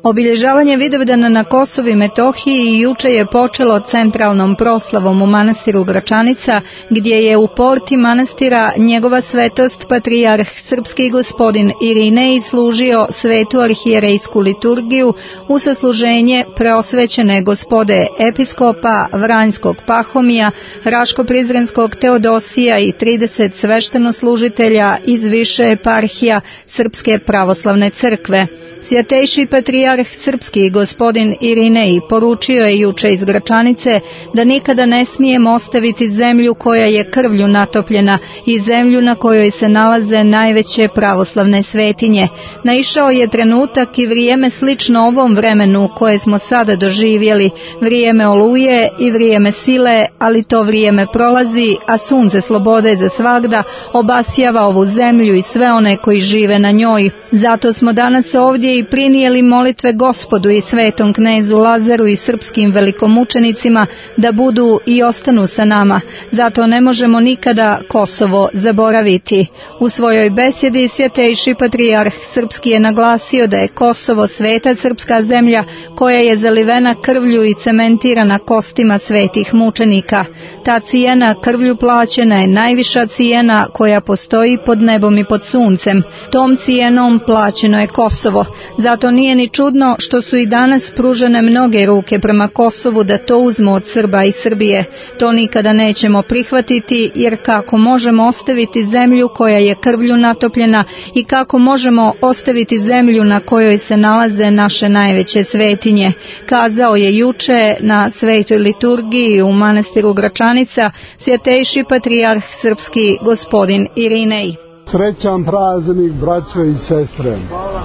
Obilježavanje Vidovdana na Kosovu i Metohiji juče je počelo centralnom proslavom u manastiru Gračanica, gdje je u porti manastira njegova svetost patrijarh srpski gospodin Irinej služio svetu arhijerejsku liturgiju u sasluženje preosvećene gospode episkopa Vranjskog Pahomija, Raško-Prizrenskog Teodosija i 30 sveštenoslužitelja iz više eparhija Srpske pravoslavne crkve. Svjetejši patrijarh srpski gospodin Irinej poručio je juče iz Gračanice da nikada ne smijemo ostaviti zemlju koja je krvlju natopljena i zemlju na kojoj se nalaze najveće pravoslavne svetinje. Naišao je trenutak i vrijeme slično ovom vremenu koje smo sada doživjeli, vrijeme oluje i vrijeme sile, ali to vrijeme prolazi, a sunce slobode za svagda obasjava ovu zemlju i sve one koji žive na njoj. Zato smo danas ovdje i prinijeli molitve Gospodu i svetom knezu Lazaru i srpskim velikomučenicima da budu i ostanu sa nama. Zato ne možemo nikada Kosovo zaboraviti. U svojoj besjedi svjetejši patrijarh srpski je naglasio da je Kosovo sveta srpska zemlja koja je zalivena krvlju i cementirana kostima svetih mučenika. Ta cijena krvlju plaćena je najviša cijena koja postoji pod nebom i pod suncem. Tom cijenom plaćeno je Kosovo. Zato nije ni čudno što su i danas pružene mnoge ruke prema Kosovu da to uzmu od Srba i Srbije. To nikada nećemo prihvatiti, jer kako možemo ostaviti zemlju koja je krvlju natopljena i kako možemo ostaviti zemlju na kojoj se nalaze naše najveće svetinje, kazao je juče na svetoj liturgiji u manastiru Gračanica svjetejši patrijarh srpski gospodin Irinej. Srećan praznik, braćo i sestre.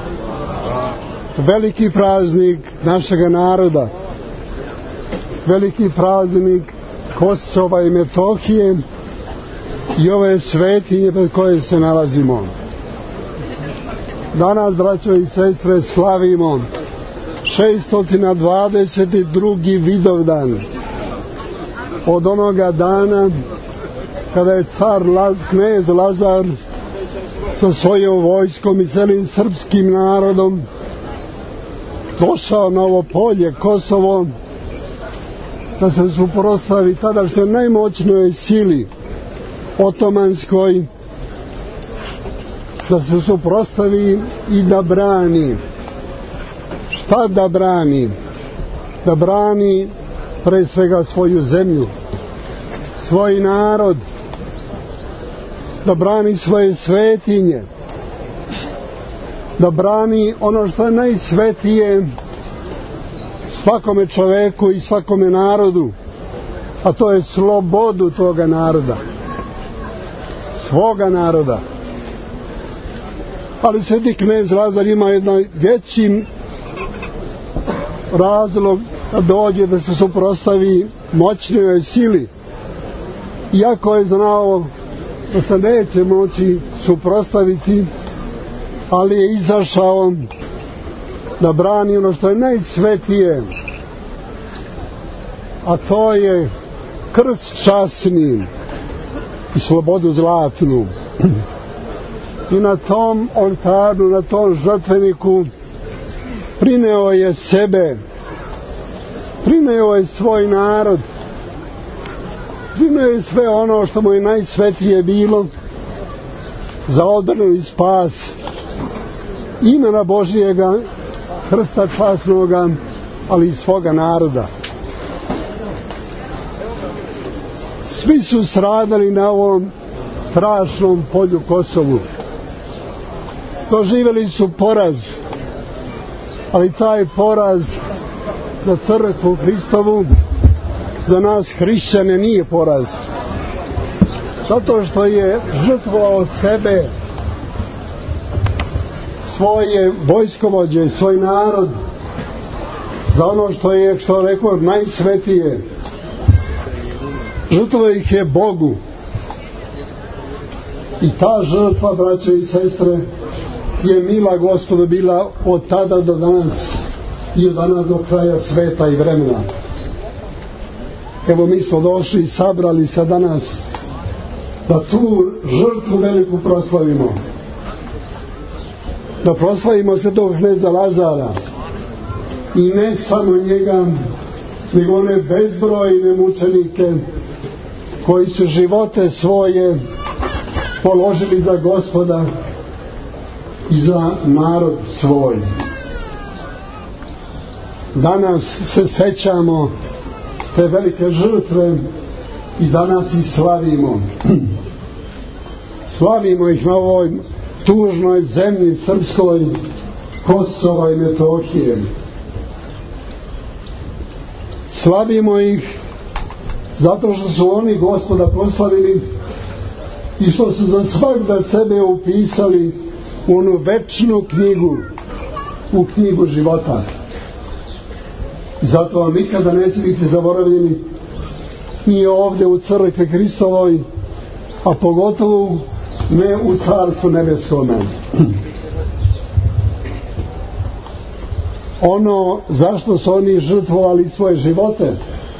Veliki praznik našega naroda. Veliki praznik Kosova i Metohije i ove svetinje pred koje se nalazimo. Danas, braćo i sestre, slavimo 622. Vidovdan od onoga dana kada je knez Lazar sa svojom vojskom i celim srpskim narodom došao na ovo polje Kosovo da se suprotstavi tadašnjoj najmoćnijoj sili otomanskoj, da se suprotstavi i da brani. Šta da brani? Da brani pre svega svoju zemlju, svoj narod, da brani svoje svetinje, da brani ono što je najsvetije svakome čoveku i svakome narodu, a to je slobodu toga naroda, svoga naroda. Ali sveti knez Lazar ima jedan veći razlog da dođe da se suprotstavi moćnijoj sili, iako je znao da se neće moći suprotstaviti, ali je izašao da brani ono što je najsvetije, a to je krst časni i slobodu zlatnu. I na tom oltaru, na tom žrtveniku prineo je sebe, prineo je svoj narod, prineo je sve ono što mu je najsvetije bilo za odbranu i spas imena Božijega, krsta časnoga, ali i svoga naroda. Svi su stradali na ovom strašnom polju Kosovu. Doživjeli su poraz, ali taj poraz za crkvu Hristovu, za nas hrišćane, nije poraz. Zato što je žrtvovao sebe, svoje vojskovođe, svoj narod, za ono što je, što rekao, najsvetije. Žrtvovao ih je Bogu. I ta žrtva, braće i sestre, je mila Gospodu bila od tada do danas i od danas do kraja sveta i vremena. Evo, mi smo došli i sabrali se danas da tu žrtvu veliku proslavimo. Da proslavimo svetog kneza Lazara, i ne samo njega, nego one bezbrojne mučenike koji su živote svoje položili za Gospoda i za narod svoj. Danas se sećamo te velike žrtve i danas ih slavimo. Slavimo ih na ovoj tužnoj zemlji srpskoj, Kosova i Metohije. Slavimo ih zato što su oni Gospoda proslavili i što su za svakda sebe upisali u onu večnu knjigu, u knjigu života. Zato vam nikada neće biti zaboravljeni ni ovdje u crkvi Hristovoj, a pogotovo ne u Carstvu nebeskome. Ono zašto su oni žrtvovali svoje živote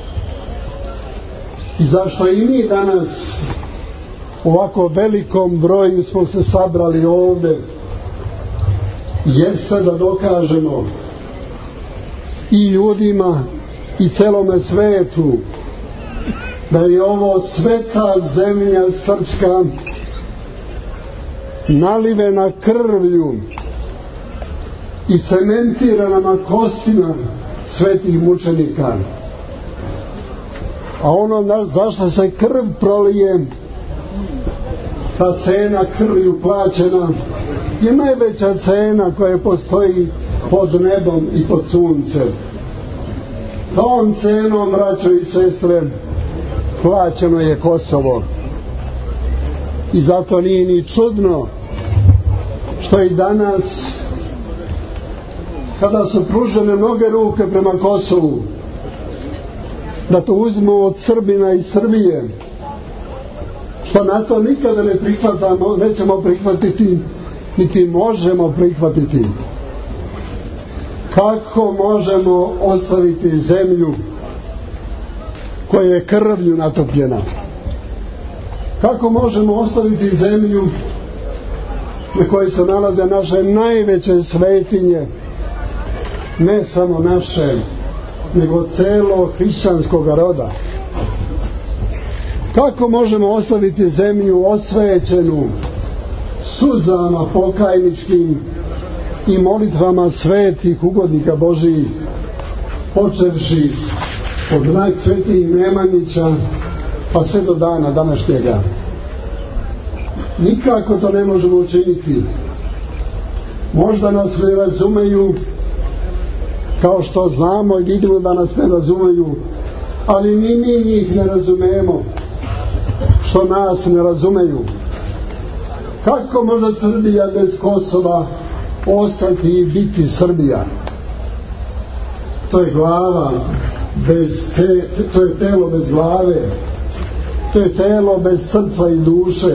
i zašto i mi danas u ovako velikom broju smo se sabrali ovdje, jeste da dokažemo i ljudima i celome svetu da je ovo sveta zemlja srpska, nalivena krvlju i cementirana na kostima svetih mučenika. A ono zašto se krv prolije, ta cena krvlju plaćena je najveća cena koja postoji pod nebom i pod suncem. Tom cenom, braćo i sestre, plaćeno je Kosovo. I zato nije ni čudno što i danas, kada su pružene mnoge ruke prema Kosovu, da to uzmu od Srbina i Srbije, što na to nikada ne prihvatamo, nećemo prihvatiti, niti možemo prihvatiti. Kako možemo ostaviti zemlju koja je krvlju natopljena? Kako možemo ostaviti zemlju na kojoj se nalaze naše najveće svetinje, ne samo naše, nego celo hrišćanskog roda? Kako možemo ostaviti zemlju osvećenu suzama pokajničkim i molitvama svetih ugodnika Božijih, počevši od najsvetijih Nemanjića pa sve do dana današnjega? Nikako to ne možemo učiniti. Možda nas ne razumeju, kao što znamo i vidimo da nas ne razumeju, ali ni mi njih ne razumemo što nas ne razumeju. Kako može Srbija bez Kosova ostati i biti Srbija? To je glava bez to je telo bez glave, to je telo bez srca i duše.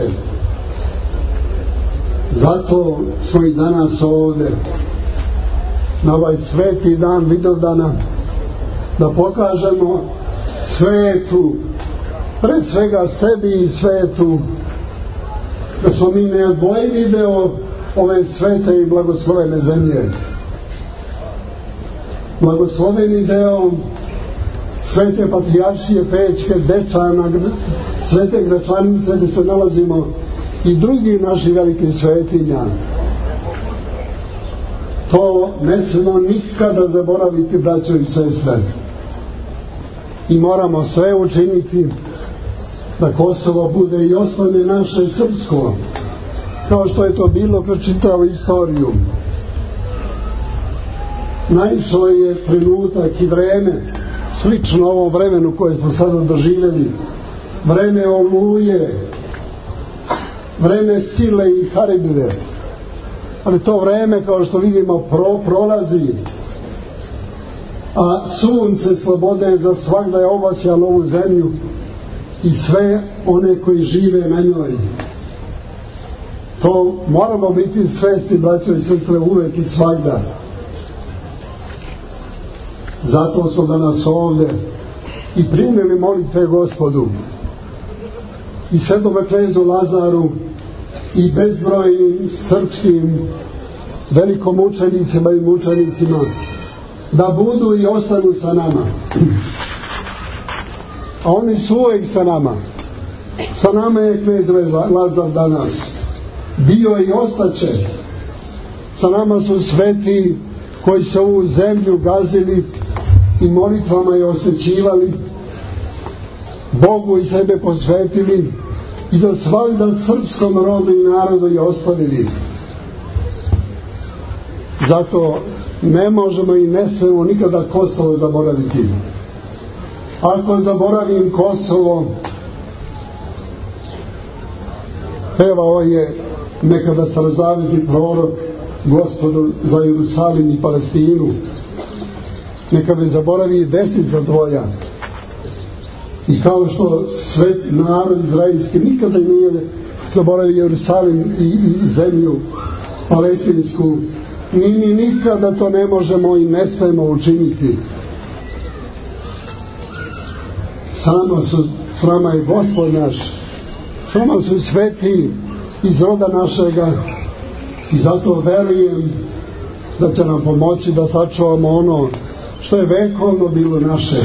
Zato smo i danas ovdje na ovaj sveti dan Vidovdana, da pokažemo svetu, pred svega sebi i svetu, da smo mi neodvojivi deo ove svete i blagoslovene zemlje, blagosloveni deo svete patrijaršije Pećke, Dečana, svete Gračanice, gdje se nalazimo, i drugih naših velikih svetinja. To ne smemo nikada zaboraviti, braćo i sestre, i moramo sve učiniti da Kosovo bude i ostane naše srpsko, kao što je to bilo kroz čitavu istoriju. Naišao je trenutak i vreme slično ovom vremenu koje smo sada doživjeli, vreme Oluje, vreme sile i haribde, ali to vreme, kao što vidimo, prolazi, a sunce slobode za svagda je obasjalo ovu zemlju i sve one koji žive na njoj. To moramo biti svesti, braćo i sestre, uvek i svagda. Zato smo danas ovdje i primili molitve Gospodu i svetome knezu Lazaru i bezbrojnim srpskim velikomučenicima i mučenicima da budu i ostanu sa nama. A oni su uvijek sa nama. Sa nama je knez Lazar danas. Bio i ostaće. Sa nama su sveti koji su ovu zemlju gazili i molitvama je osvećivali, Bogu i sebe posvetili i za svaljda srpskom rodu i narodu je ostavili. Zato ne možemo i ne smemo nikada Kosovo zaboraviti. Ako zaboravim Kosovo, pevao je nekada starozavjetni prorok Gospodu za Jerusalim i Palestinu. Neka me zaboravi desnica tvoja. I kao što svet narod izraelski nikada nije zaboravio Jerusalim i zemlju palestinsku, mi nikada to ne možemo i ne smemo učiniti. S nama je Gospod naš, s nama su sveti iz roda našega i zato verujem da će nam pomoći da sačuvamo ono što je vekovno bilo naše,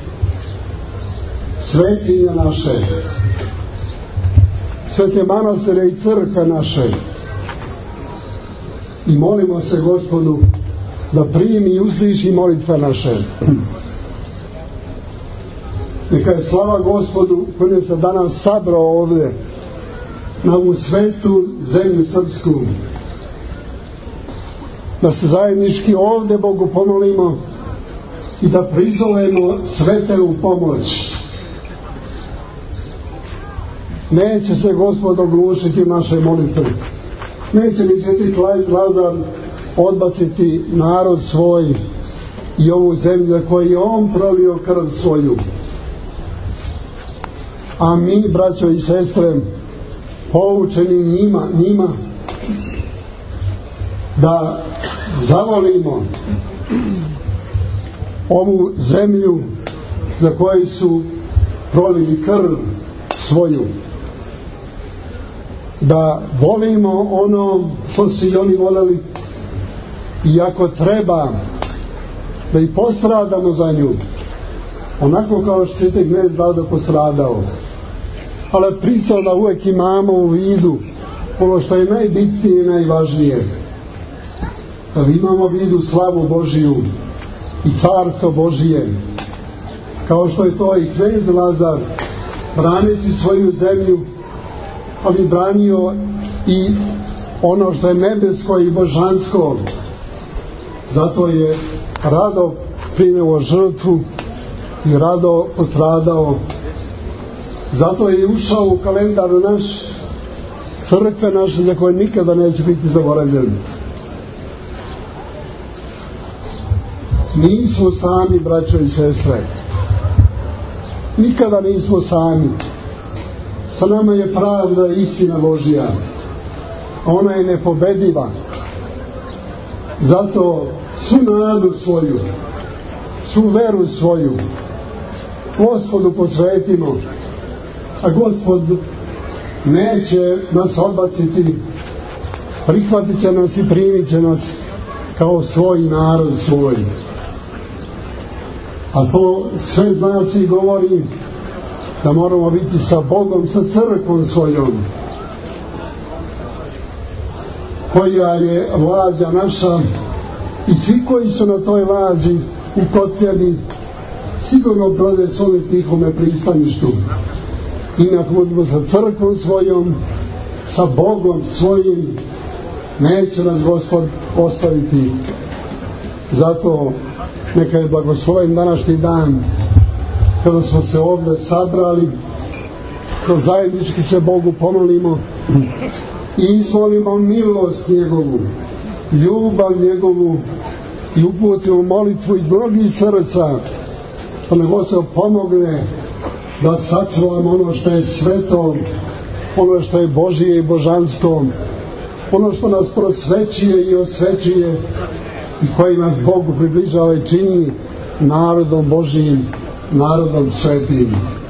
svetinje naše, svete manastire i crkve naše. I molimo se Gospodu da primi i usliši molitve naše. Neka je slava Gospodu koji nas je danas sabrao ovdje na ovu svetu zemlju srpsku, da se zajednički ovdje Bogu pomolimo i da prizovemo svete u pomoć. Neće se Gospod oglušiti naše molitve, neće ni sveti knez Lazar odbaciti narod svoj i ovu zemlju koju je on prolio krv svoju. A mi, braćo i sestre, poučeni njima da zavolimo ovu zemlju za koju su prolili krv svoju, da volimo ono što su i oni voljeli i ako treba da i postradamo za nju, onako kao što je knez Lazar postradao, ali pritom da uvijek imamo u vidu ono što je najbitnije i najvažnije, da imamo u vidu slavu Božiju i carstvo Božije, kao što je to i knez Lazar braneći svoju zemlju, ali branio i ono što je nebesko i božansko. Zato je rado primio žrtvu i rado postradao. Zato je ušao u kalendar naš, crkve naše, za koje nikada neće biti zaboravljeni. Nismo sami, braćo i sestre, nikada nismo sami. Sa nama je pravda i istina Božja, ona je nepobediva. Zato svu nadu svoju, svu veru svoju Gospodu posvetimo, a Gospod neće nas odbaciti, prihvatit će nas i primit će nas kao svoj narod svoj. A to sve znači i govori da moramo biti sa Bogom, sa crkvom svojom, koja je lađa naša, i svi koji su na toj lađi ukotvljeni sigurno brode svome tihome pristaništu. I ako budemo sa crkvom svojom, sa Bogom svojim, neće nas Gospod ostaviti. Zato neka je blagosloven današnji dan kada smo se ovdje sabrali, da zajednički se Bogu pomolimo i izvolimo milost njegovu, ljubav njegovu i uputimo molitvu iz mnogih srca, pa nego se pomogne da sačuvamo ono što je sveto, ono što je Božije i božansko, ono što nas prosvećuje i osvećuje i koji nas Bogu približava i čini narodom Božijim, narodom svetim.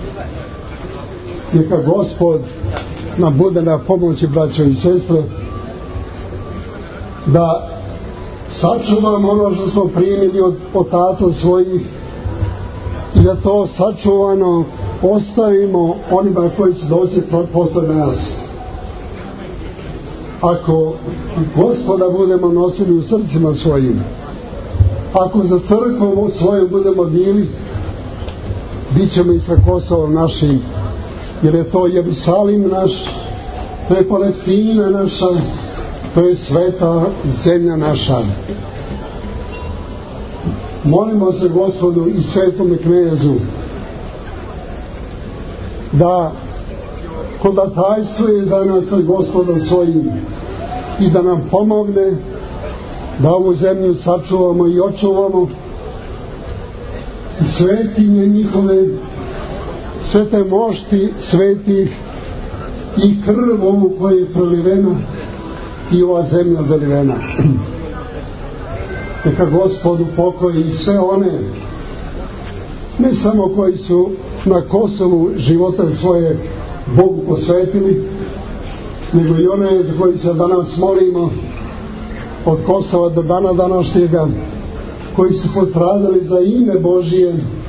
Neka Gospod nam bude na pomoći, braćo i sestre, da sačuvamo ono što smo primili od otaca svojih i da to sačuvano ostavimo onima koji će doći posle nas. Ako Gospoda budemo nosili u srcima svojim, ako za crkvom svojom budemo bili, bit ćemo i sa Kosovom našim, jer je to Jerusalim naš, to je Palestina naša, to je sveta zemlja naša. Molimo se Gospodu i Svetome knezu da hodatajstvuje za nas pred Gospodom svojim i da nam pomogne da ovu zemlju sačuvamo i očuvamo i svetinje njihove, sve te mošti svetih i krv ovu koja je prolivena i ova zemlja zalivena. Neka Gospod upokoji sve one, ne samo koji su na Kosovu života svoje Bogu posvetili, nego i one za koji se danas molimo od Kosova do dana današnjega, koji su postradali za ime Božije,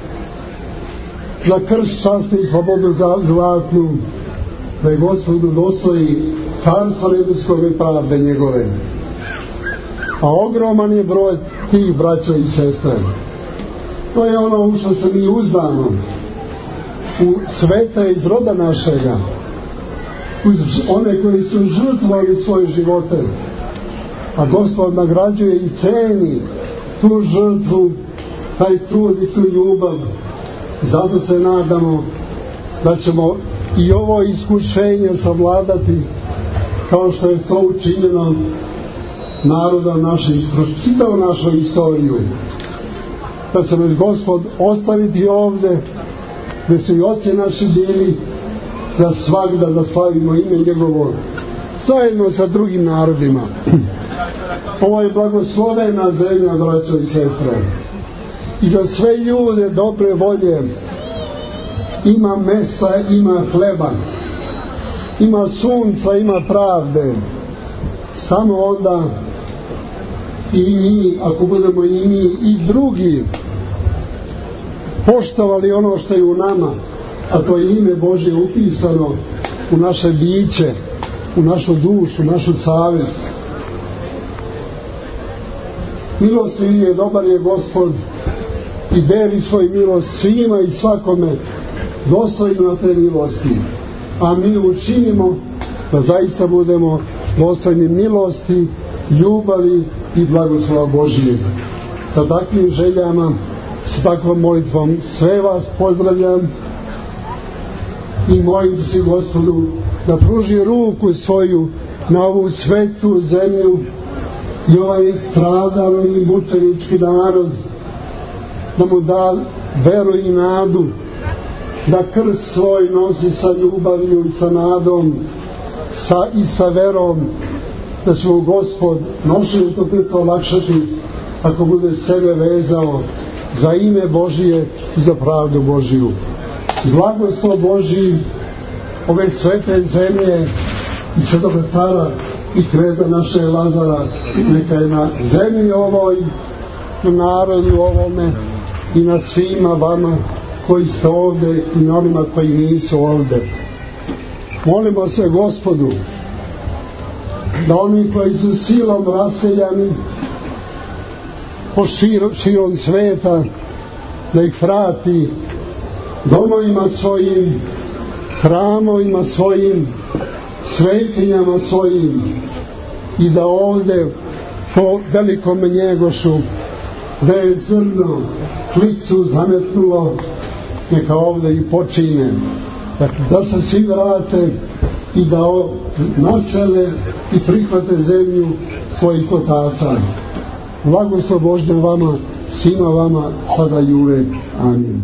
za krst, čast i slobodu zlatnu, da je Gospodu dostoji carstva nebeskog i pravde njegove. A ogroman je broj tih braća i sestre. To je ono u što se mi uzdamo, u svete iz roda našega, uz one koji su žrtvovali svoje živote, a Gospod nagrađuje i ceni tu žrtvu, taj trud i tu ljubav. Zato se nadamo da ćemo i ovo iskušenje savladati kao što je to učinjeno naroda naših kroz čitavu našu istoriju. Da će nas Gospod ostaviti ovde gde su i oci naši bili za svagda da slavimo ime njegovo zajedno sa drugim narodima. Ovo je blagoslovena zemlja, braćo i sestre, i za sve ljude dobre volje ima mesta, ima hleba, ima sunca, ima pravde. Samo onda i mi, ako budemo i mi i drugi poštovali ono što je u nama, a to je ime Božje upisano u naše biće, u našu dušu, našu savjest. Milostiv je, dobar je Gospod i deli svoj milost svima i svakome dostojno te milosti. A mi učinimo da zaista budemo dostojni milosti, ljubavi i blagoslova Božije. Sa takvim željama, sa takvom molitvom sve vas pozdravljam i molim se Gospodu da pruži ruku svoju na ovu svetu zemlju i ovaj stradali i mučenički narod, da mu da veru i nadu, da krst svoj nosi sa ljubavlju i sa nadom i sa verom, da će mu Gospod nošenje to prito olakšati ako bude sebe vezao za ime Božije i za pravdu Božiju. Blagoslov Božiji ove svete zemlje i Svetog Petra i kneza naše Lazara neka je na zemlji ovoj, na narodu ovome i na svima vama koji ste ovde i na onima koji nisu ovde. Molimo se Gospodu da oni koji su silom raseljani po širom sveta, da ih vrati domovima svojim, hramovima svojim, svetinjama svojim i da ovde po velikom Njegošu, da je zrno klicu zametnulo, neka ovde i počine. Dakle, da se svi vrate i da nasele i prihvate zemlju svojih otaca. Blagoslov Božje vama, svima vama, sada i uvek. Amin.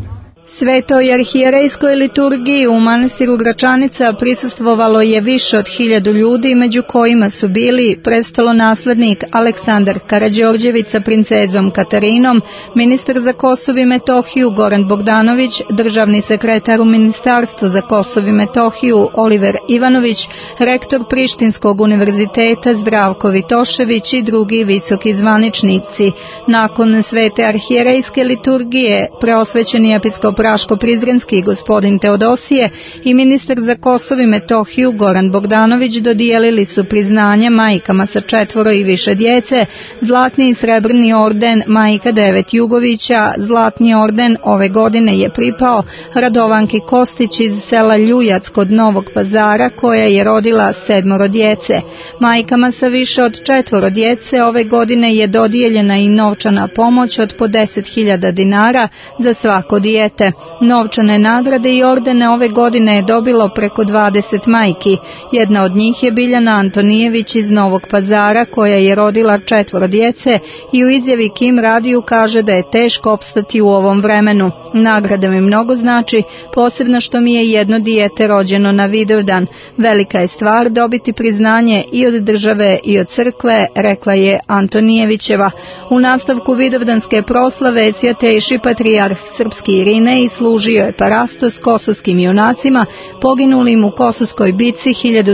Svetoj arhijerejskoj liturgiji u manastiru Gračanica prisustvovalo je više od 1000 ljudi, među kojima su bili prestolonaslednik Aleksandar Karađorđević sa princezom Katarinom, ministar za Kosovo i Metohiju Goran Bogdanović, državni sekretar u Ministarstvu za Kosovo i Metohiju Oliver Ivanović, rektor Prištinskog univerziteta Zdravko Vitošević i drugi visoki zvaničnici. Nakon svete arhijerejske liturgije, preosvećeni episkop Raško-Prizrenski gospodin Teodosije i ministar za Kosovo i Metohiju Goran Bogdanović dodijelili su priznanja majkama sa 4 i više djece, zlatni i srebrni orden majka 9 Jugovića. Zlatni orden ove godine je pripao Radovanki Kostić iz sela Ljujac kod Novog Pazara, koja je rodila 7 djece. Majkama sa više od 4 djece ove godine je dodijeljena i novčana pomoć od po 10.000 dinara za svako dijete. Novčane nagrade i ordene ove godine je dobilo preko 20 majki. Jedna od njih je Biljana Antonijević iz Novog Pazara, koja je rodila 4 djece i u izjavi Kim radiju kaže da je teško opstati u ovom vremenu. Nagrada mi mnogo znači, posebno što mi je jedno dijete rođeno na Vidovdan. Velika je stvar dobiti priznanje i od države i od crkve, rekla je Antonijevićeva. U nastavku vidovdanske proslave svjatejši patrijarh srpski Irinej služio je parastos kosovskim junacima poginulim u Kosovskoj bici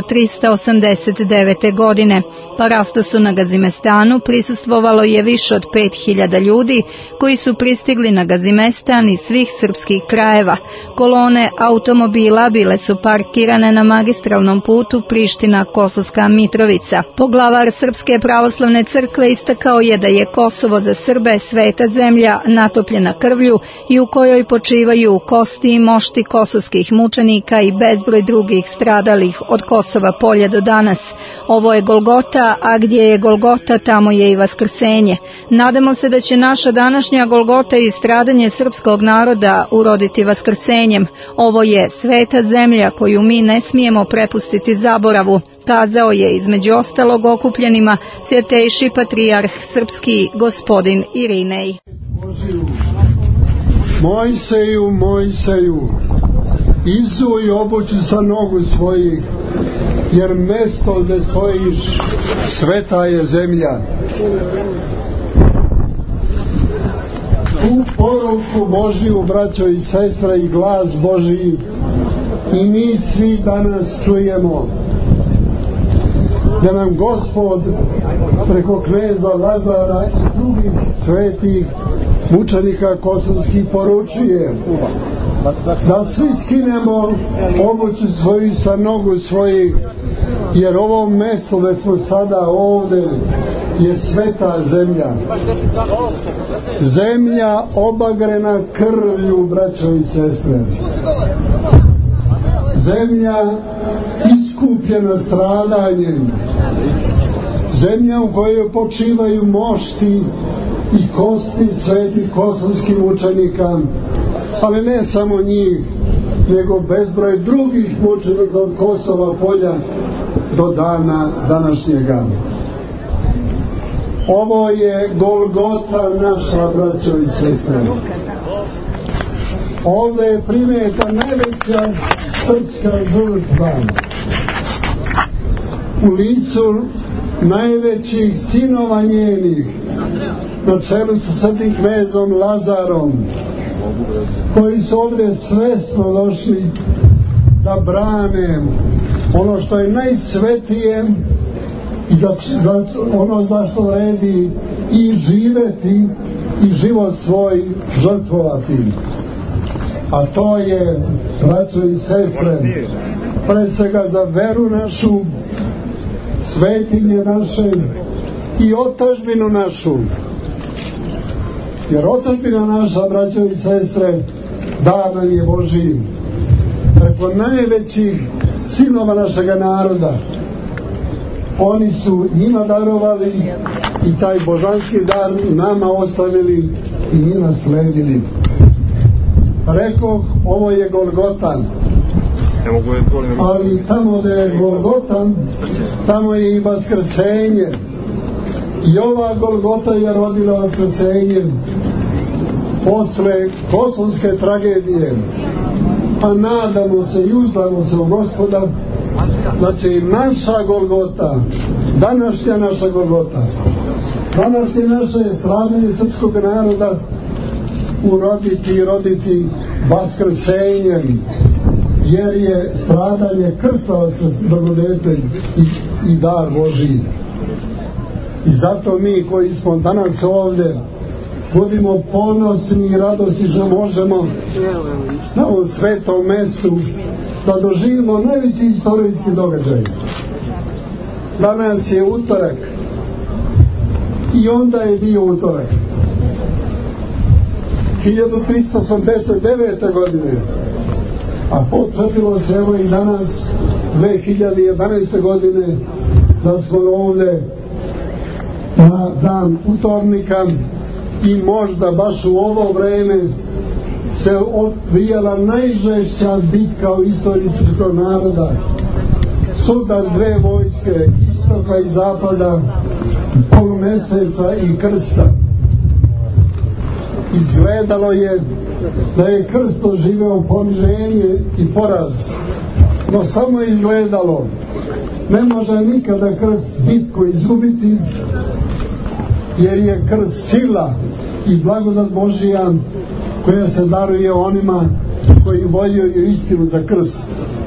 1389. godine. Parastosu na Gazimestanu prisustvovalo je više od 5000 ljudi koji su pristigli na Gazimestan iz svih srpskih krajeva. Kolone automobila bile su parkirane na magistralnom putu Priština-Kosovska Mitrovica. Poglavar Srpske pravoslavne crkve istakao je da je Kosovo za Srbe sveta zemlja natopljena krvlju i u kojoj počivaju kosti i mošti kosovskih mučenika i bezbroj drugih stradalih od Kosova polja do danas. Ovo je Golgota, a gdje je Golgota, tamo je i vaskrsenje. Nadamo se da će naša današnja Golgota i stradanje srpskog naroda uroditi vaskrsenjem. Ovo je sveta zemlja koju mi ne smijemo prepustiti zaboravu, kazao je između ostalog okupljenima svjetejši patrijarh srpski gospodin Irinej. Mojseju, Mojseju, izuj obuću sa nogu svojih, jer mesto gdje stojiš sveta je zemlja. Tu poruku Božiju, braćo i sestre, i glas Božiji i mi svi danas čujemo, da nam Gospod preko kneza Lazara i drugih svetih mučenika kosovskih poručuje da svi skinemo obuću svoju sa nogu svojih, jer ovo mesto gdje smo sada ovdje je sveta zemlja. Zemlja obagrena krvlju, braćo i sestre. Zemlja iskupljena stradanjem. Zemlja u kojoj počivaju mošti i kosti svetih kosovskih mučenika, ali ne samo njih, nego bezbroj drugih mučenika od Kosova polja do dana današnjega. Ovo je Golgota naša, braćo i sestre. Ovdje je primeta najveća srpska žrtva u licu najvećih sinova njenih, na čelu sa svetim knezom Lazarom, koji su ovdje svesno došli da brane ono što je najsvetije i za ono zašto vredi i živeti i život svoj žrtvovati. A to je, braćo i sestre, pre svega za veru našu, svetinje naše i otadžbinu našu. Jer otadžbina naša, braćo i sestre, dar nam je Božiji. Preko najvećih sinova našega naroda. Oni su njima darovali i taj božanski dar nama ostavili i njima sledili. Rekoh, ovo je Golgotan. Ali tamo gdje je Golgotan, tamo je i vaskrsenje. I ova Golgota je rodila vaskrsenje. posle kosovske tragedije, pa nadamo se i uzdamo se u Gospoda, znači naša Golgota, današnja naša Golgota, današnje naše stradanje srpskog naroda uroditi i roditi vaskrsenjem, jer je stradanje krsta blagodetelj i dar Božiji. I zato mi koji smo danas ovdje budimo ponosni i radosni što možemo na ovom svetom mestu da doživimo najveći istorijski događaj. Danas je utorak i onda je bio utorak 1389. godine, a potrefilo se evo i danas 2011. godine da smo ovdje na dan utornika i možda baš u ovo vreme se odvijala najžešća bitka u istoriji srpskog naroda, sudar dve vojske, istoka i zapada, polumeseca i krsta. Izgledalo je da je krst doživeo poniženje i poraz, no samo izgledalo. Ne može nikada krst bitku izgubiti, jer je krst sila i blagodat Božija koja se daruje onima koji voljuju istinu za krst.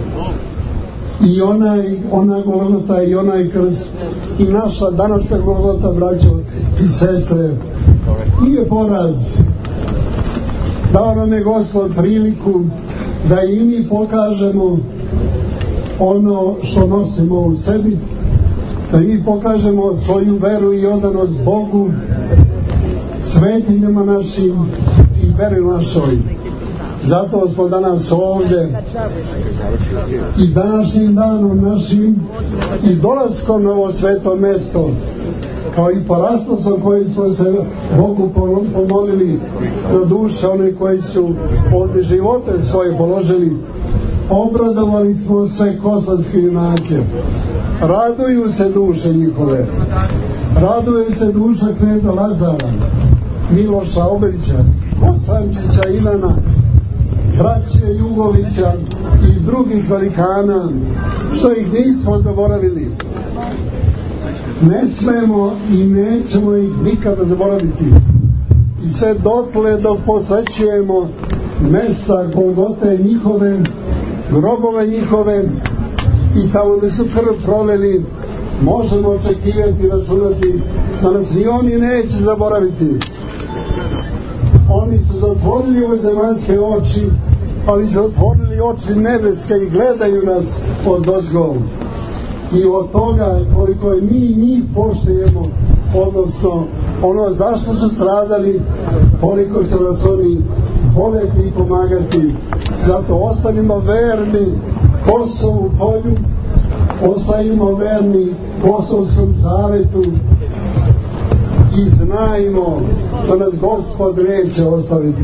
I ona Golgota i onaj krst i naša današnja Golgota, braćo i sestre, nije poraz. Dao nam je Gospod priliku da i mi pokažemo ono što nosimo u sebi, da mi pokažemo svoju veru i odanost Bogu, svetinjama našim i veri našoj. Zato smo danas ovdje i današnjim danom našim i dolaskom na ovo sveto mesto, kao i parastosom koji smo se Bogu pomolili za duše one koji su ovdje živote svoje položili. Obradovali smo sve kosovske junake. Raduju se duše njihove. Raduje se duša kneza Lazara, Miloša Obrića, Kosančića Ivana, braće Jugovića i drugih velikana, što ih nismo zaboravili. Ne smemo i nećemo ih nikada zaboraviti. I sve dotle dok posvećujemo mesta Golgote njihove, grobove njihove i tamo gdje su krv prolili, možemo očekivati i računati da nas ni oni neće zaboraviti. Oni su zatvorili ove zemaljske oči, ali su otvorili oči nebeske i gledaju nas odozgo. I od toga koliko je mi njih poštujemo, odnosno ono zašto su stradali, koliko će nas oni voljeti i pomagati. Zato ostanimo verni Kosovu polju, ostanimo verni Kosovskom zavetu i znajmo da nas Gospod neće ostaviti.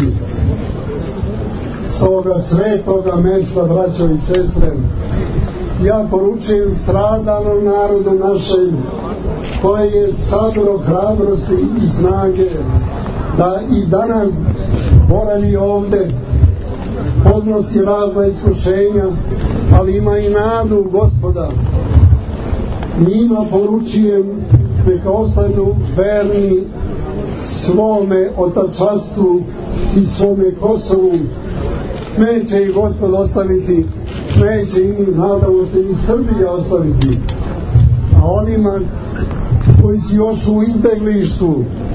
S ovoga svetoga mesta, braćo i sestre, ja poručujem stradanom narodu našem, koje je sabro hrabrosti i snage da i danas boravi ovde, podnosi razna iskušenja, ali ima i nadu Gospoda. Njima poručujem neka ostanu verni svome otačanstvu i svome Kosovu. Neće ih Gospod ostaviti, neće i mi, nadamo se, i Srbija ostaviti. A onima koji su još u izbeglištu,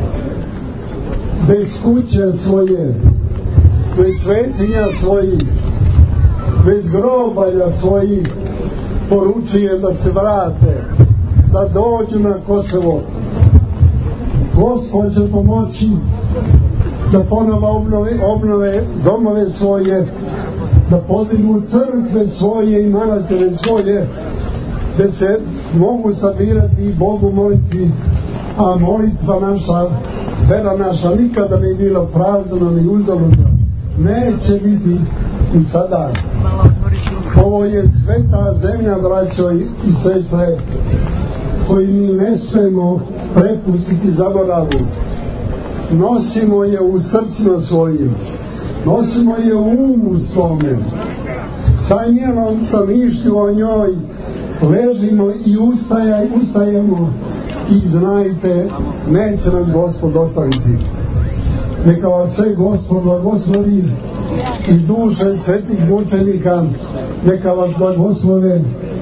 bez kuće svoje, bez svetinja svojih, bez grobalja svojih, poručujem da se vrate, da dođu na Kosovo. Gospod će pomoći da ponovo obnove domove svoje, da podignu crkve svoje i manastire svoje, gde se mogu sabirati i Bogu moliti, a molitva naša, vera naša nikada ne bila prazna ni uzaludna. Neće biti i sada. Ovo je sveta zemlja, braćo i sestre, koji mi ne smemo prepustiti zaboravu. nosimo je u srcima svojim, nosimo je u umu svome, sa njenom samišlju o njoj ležimo i ustajemo i znajte, neće nas Gospod ostaviti. Neka vas sve Gospod blagoslovi i duše svetih mučenika neka vas blagoslove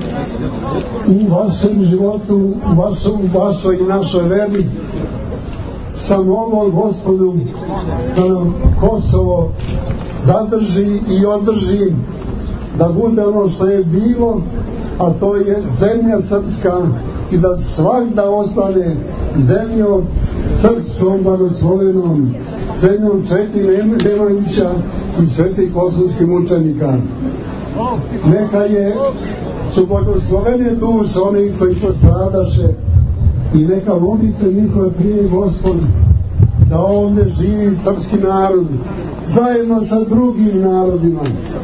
u vašem životu, u vašoj i našoj veri. Sa molom Gospodu da nam Kosovo zadrži i održi, da bude ono što je bilo, a to je zemlja srpska, i da svakda ostane zemljom srpskom blagoslovenom, zemljom Sveti Nemanjića i svetih kosovskih mučenika. Neka su blagoslovene duše oni koji postradaše i neka molite njihove prije Gospod da ovdje živi srpski narod zajedno sa drugim narodima,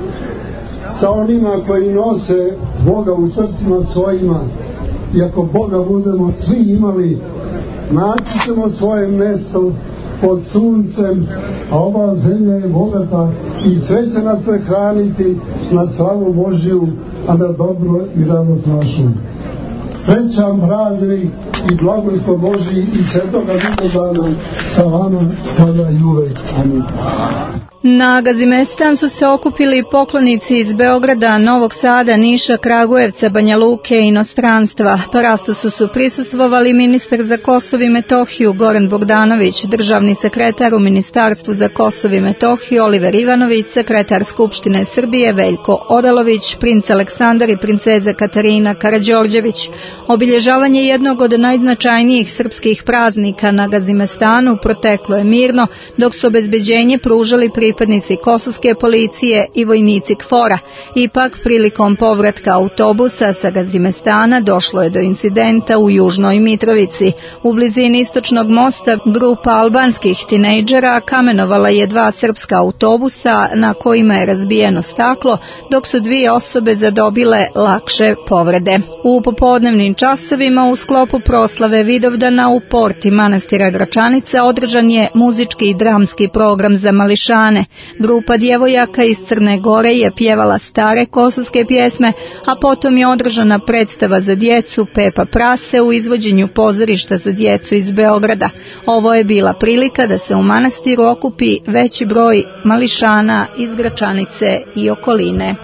sa onima koji nose Boga u srcima svojima. I ako Boga budemo svi imali, naći ćemo svoje mjesto pod suncem, a ova zemlja je bogata i sve će nas prehraniti na slavu Božju, a na dobro i radost našu. Srećan praznik i blagoslov Božji i svetoga Vidovdana sa vama sada i uvek. Amin. Na Gazimestan su se okupili poklonici iz Beograda, Novog Sada, Niša, Kragujevca, Banja Luke i inostranstva. Parastosu su prisustvovali ministar za Kosovo i Metohiju Goran Bogdanović, državni sekretar u Ministarstvu za Kosovo i Metohiju Oliver Ivanović, sekretar Skupštine Srbije Veljko Odalović, princ Aleksandar i princeza Katarina Karađorđević. Obilježavanje jednog od najznačajnijih srpskih praznika na Gazimestanu proteklo je mirno, dok su obezbeđenje pružali pripadnici kosovske policije i vojnici KFOR-a. Ipak, prilikom povratka autobusa sa Gazimestana došlo je do incidenta u Južnoj Mitrovici. U blizini istočnog mosta grupa albanskih tinejdžera kamenovala je 2 srpska autobusa na kojima je razbijeno staklo, dok su 2 osobe zadobile lakše povrede. U popodnevnim časovima u sklopu proslave Vidovdana u porti manastira Gračanica održan je muzički i dramski program za mališane. Grupa djevojaka iz Crne Gore je pjevala stare kosovske pjesme, a potom je održana predstava za djecu Pepa Prase u izvođenju pozorišta za djecu iz Beograda. Ovo je bila prilika da se u manastiru okupi veći broj mališana iz Gračanice i okoline.